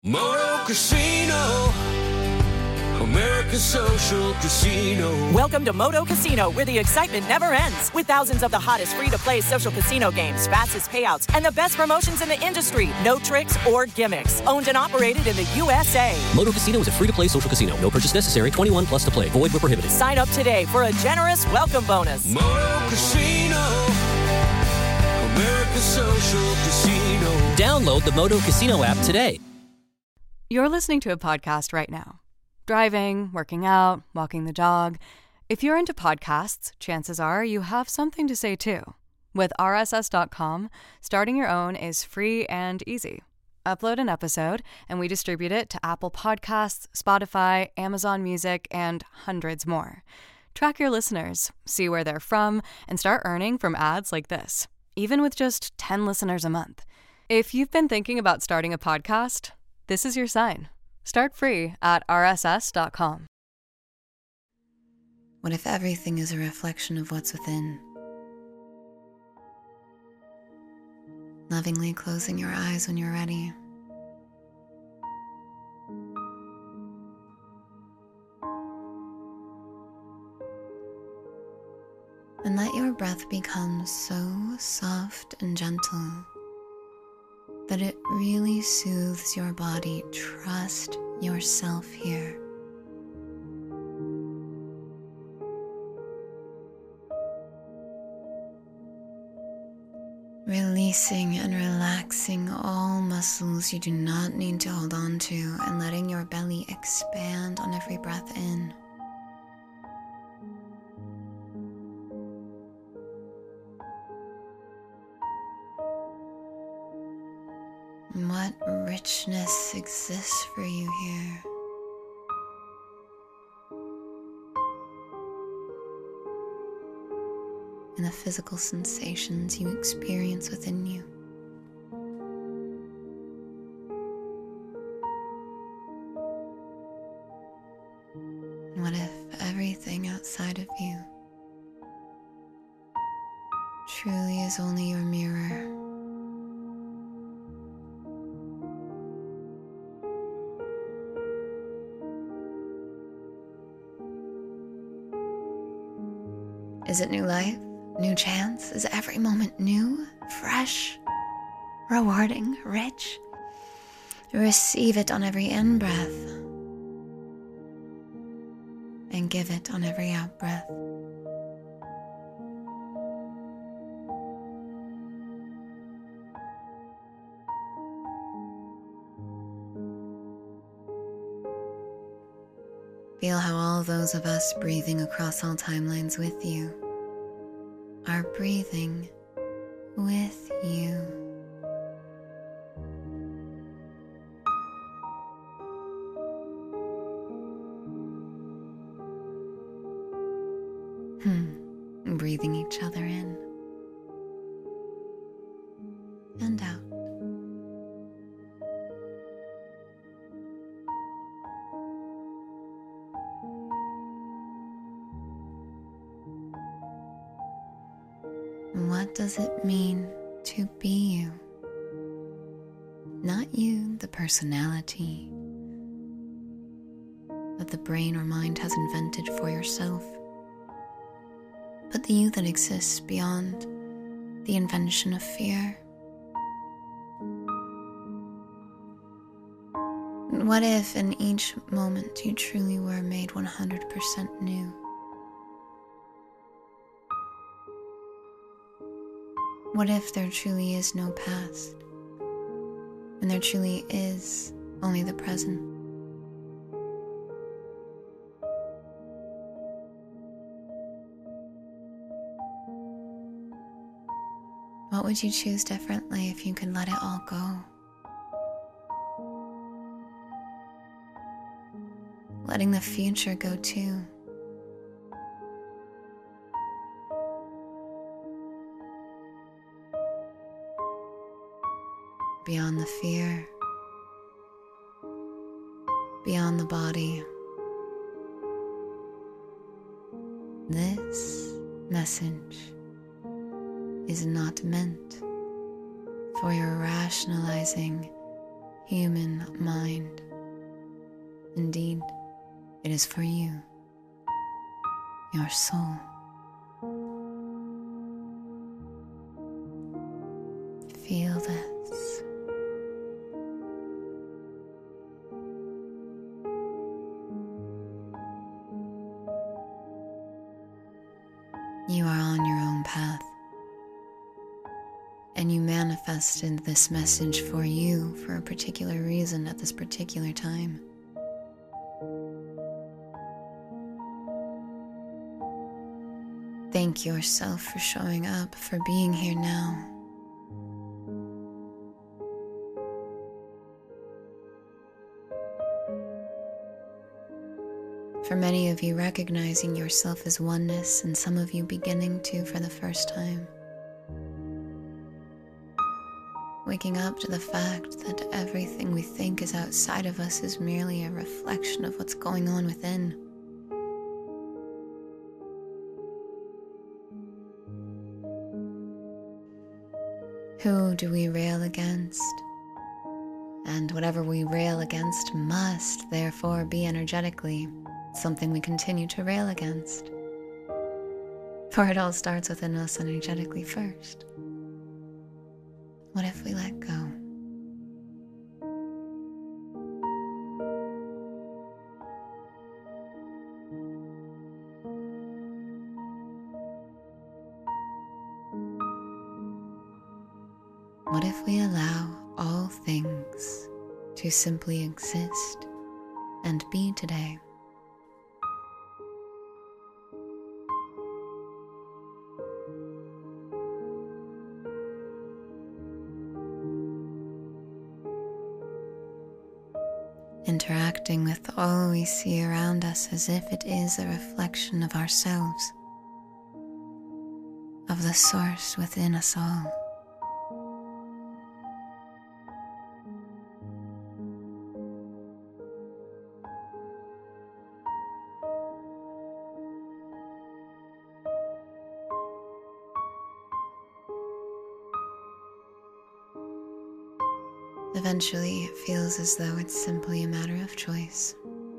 Moto Casino, America's social casino. Welcome to Moto Casino, where the excitement never ends. With thousands of the hottest free-to-play social casino games, fastest payouts, and the best promotions in the industry. No tricks or gimmicks. Owned and operated in the USA. Moto Casino is a free-to-play social casino. No purchase necessary. 21 plus to play. Void where prohibited. Sign up today for a generous welcome bonus. Moto Casino, America's social casino. Download the Moto Casino app today. You're listening to a podcast right now. Driving, working out, walking the dog. If you're into podcasts, chances are you have something to say too. With RSS.com, starting your own is free and easy. Upload an episode, and we distribute it to Apple Podcasts, Spotify, Amazon Music, and hundreds more. Track your listeners, see where they're from, and start earning from ads like this, even with just 10 listeners a month. If you've been thinking about starting a podcast, this is your sign. Start free at rss.com. What if everything is a reflection of what's within? Lovingly closing your eyes when you're ready. And let your breath become so soft and gentle that it really soothes your body. Trust yourself here. Releasing and relaxing all muscles you do not need to hold on to, and letting your belly expand on every breath in. What richness exists for you here? And the physical sensations you experience within you. And what if everything outside of you truly is only your mirror? Is it new life? New chance? Is every moment new, fresh, rewarding, rich? Receive it on every in-breath and give it on every out-breath. Feel how all those of us breathing across all timelines with you are breathing with you. Breathing each other in and out. What does it mean to be you? Not you, the personality that the brain or mind has invented for yourself, but the you that exists beyond the invention of fear. What if in each moment you truly were made 100% new? What if there truly is no past, and there truly is only the present? What would you choose differently if you could let it all go? Letting the future go too. Beyond the fear, beyond the body. This message is not meant for your rationalizing, human mind. Indeed, it is for you, your soul. Feel this. You are on your own path, and you manifested this message for you for a particular reason at this particular time. Thank yourself for showing up, for being here now. For many of you, recognizing yourself as oneness, and some of you beginning to for the first time. Waking up to the fact that everything we think is outside of us is merely a reflection of what's going on within. Who do we rail against? And whatever we rail against must, therefore, be energetically something we continue to rail against. For it all starts within us energetically first. What if we let go? What if we allow all things to simply exist and be today? Interacting with all we see around us as if it is a reflection of ourselves, of the source within us all. Eventually, it feels as though it's simply a matter of choice.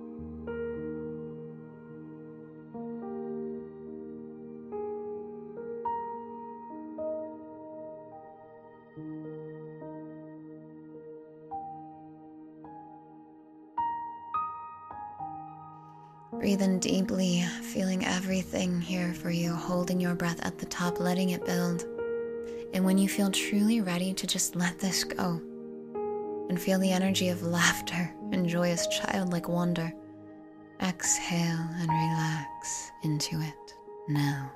Breathe in deeply, feeling everything here for you, holding your breath at the top, letting it build. And when you feel truly ready to just let this go, and feel the energy of laughter and joyous childlike wonder, exhale and relax into it now.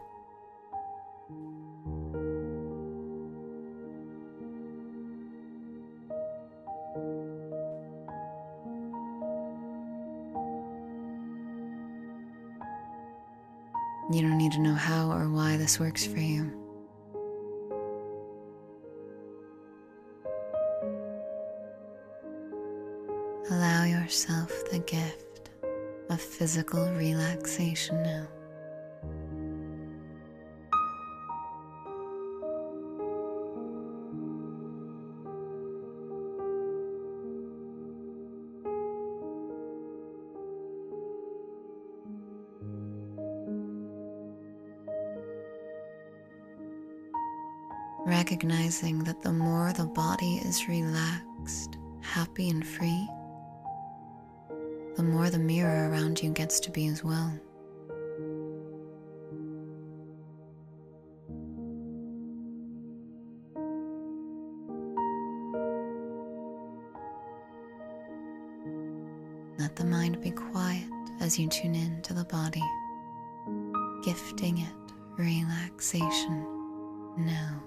You don't need to know how or why this works for you. Allow yourself the gift of physical relaxation now. Recognizing that the more the body is relaxed, happy and free, the more the mirror around you gets to be as well. Let the mind be quiet as you tune in to the body, gifting it relaxation now.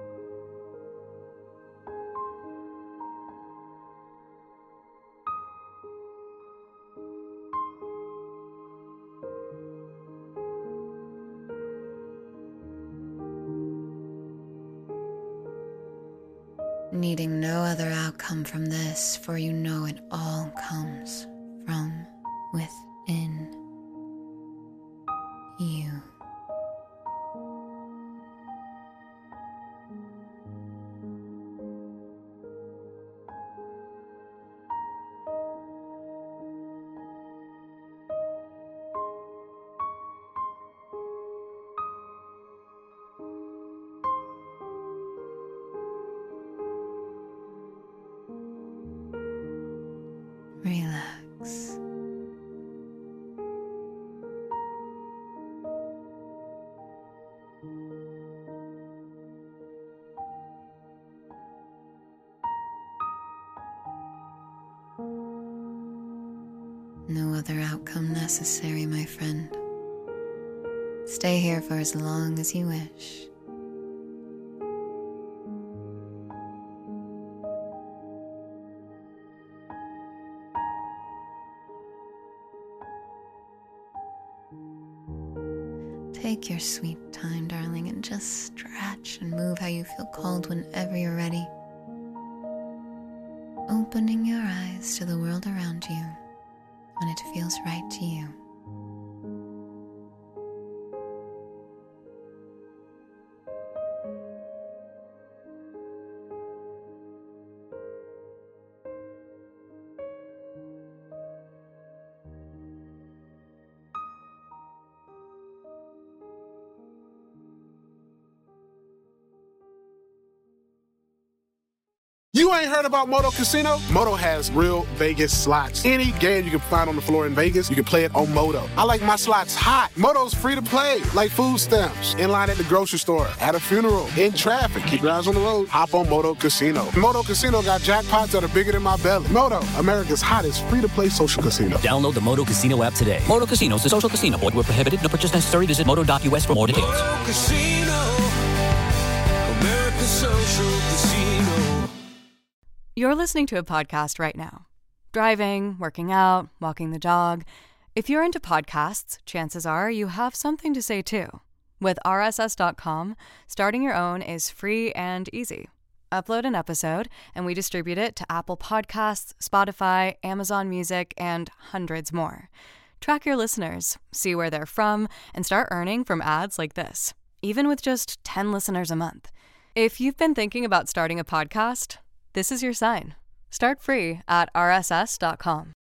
Needing no other outcome from this, for you know it all comes from within you. relax. No other outcome necessary, my friend. Stay here for as long as you wish. Take your sweet time, darling, and just stretch and move how you feel called whenever you're ready. Opening your eyes to the world around you when it feels right to you. You ain't heard about Moto Casino? Moto has real Vegas slots. Any game you can find on the floor in Vegas, you can play it on Moto. I like my slots hot. Moto's free to play, like food stamps, in line at the grocery store, at a funeral, in traffic. Keep your eyes on the road. Hop on Moto Casino. Moto Casino got jackpots that are bigger than my belly. Moto, America's hottest free-to-play social casino. Download the Moto Casino app today. Moto Casino is a social casino. Void where prohibited. No purchase necessary. Visit moto.us for more details. Moto Casino, America's social casino. You're listening to a podcast right now. Driving, working out, walking the dog. If you're into podcasts, chances are you have something to say too. With RSS.com, starting your own is free and easy. Upload an episode, and we distribute it to Apple Podcasts, Spotify, Amazon Music, and hundreds more. Track your listeners, see where they're from, and start earning from ads like this, even with just 10 listeners a month. If you've been thinking about starting a podcast, this is your sign. Start free at rss.com.